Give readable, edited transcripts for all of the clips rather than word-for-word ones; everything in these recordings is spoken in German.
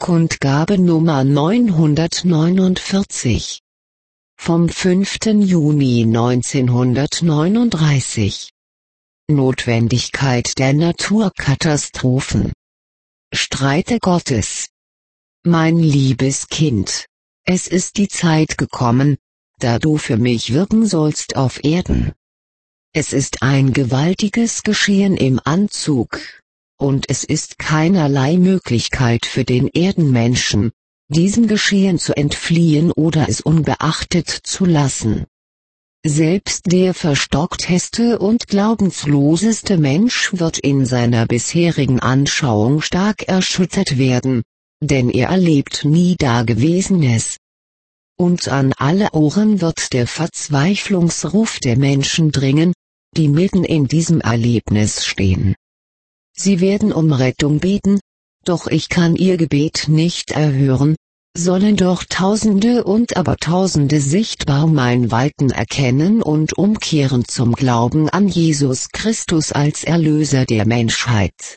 Kundgabe Nummer 949. Vom 5. Juni 1939. Notwendigkeit der Naturkatastrophen. Streite Gottes. Mein liebes Kind, es ist die Zeit gekommen, da du für mich wirken sollst auf Erden. Es ist ein gewaltiges Geschehen im Anzug, und es ist keinerlei Möglichkeit für den Erdenmenschen, diesem Geschehen zu entfliehen oder es unbeachtet zu lassen. Selbst der verstockteste und glaubensloseste Mensch wird in seiner bisherigen Anschauung stark erschüttert werden, denn er erlebt nie Dagewesenes. Und an alle Ohren wird der Verzweiflungsruf der Menschen dringen, die mitten in diesem Erlebnis stehen. Sie werden um Rettung beten, doch ich kann ihr Gebet nicht erhören, sollen doch Tausende und Abertausende sichtbar mein Walten erkennen und umkehren zum Glauben an Jesus Christus als Erlöser der Menschheit.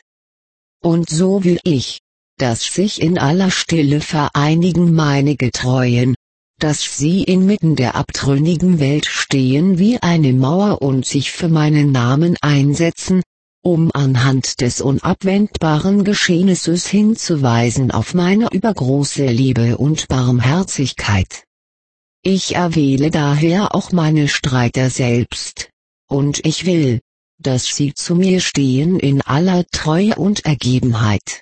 Und so will ich, dass sich in aller Stille vereinigen meine Getreuen, dass sie inmitten der abtrünnigen Welt stehen wie eine Mauer und sich für meinen Namen einsetzen, um anhand des unabwendbaren Geschehnisses hinzuweisen auf meine übergroße Liebe und Barmherzigkeit. Ich erwähle daher auch meine Streiter selbst, und ich will, dass sie zu mir stehen in aller Treue und Ergebenheit.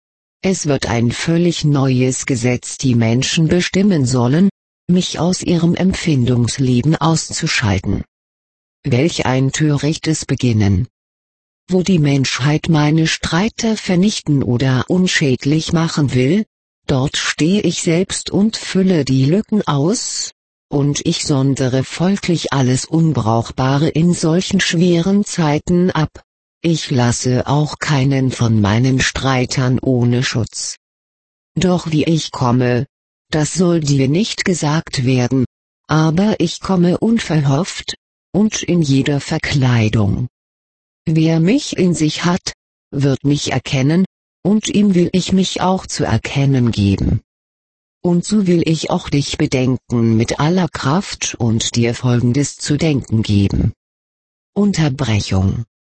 Es wird ein völlig neues Gesetz die Menschen bestimmen sollen, mich aus ihrem Empfindungsleben auszuschalten. Welch ein törichtes Beginnen! Wo die Menschheit meine Streiter vernichten oder unschädlich machen will, dort stehe ich selbst und fülle die Lücken aus, und ich sondere folglich alles Unbrauchbare in solchen schweren Zeiten ab. Ich lasse auch keinen von meinen Streitern ohne Schutz. Doch wie ich komme, das soll dir nicht gesagt werden, aber ich komme unverhofft, und in jeder Verkleidung. Wer mich in sich hat, wird mich erkennen, und ihm will ich mich auch zu erkennen geben. Und so will ich auch dich bedenken mit aller Kraft und dir Folgendes zu denken geben. Unterbrechung.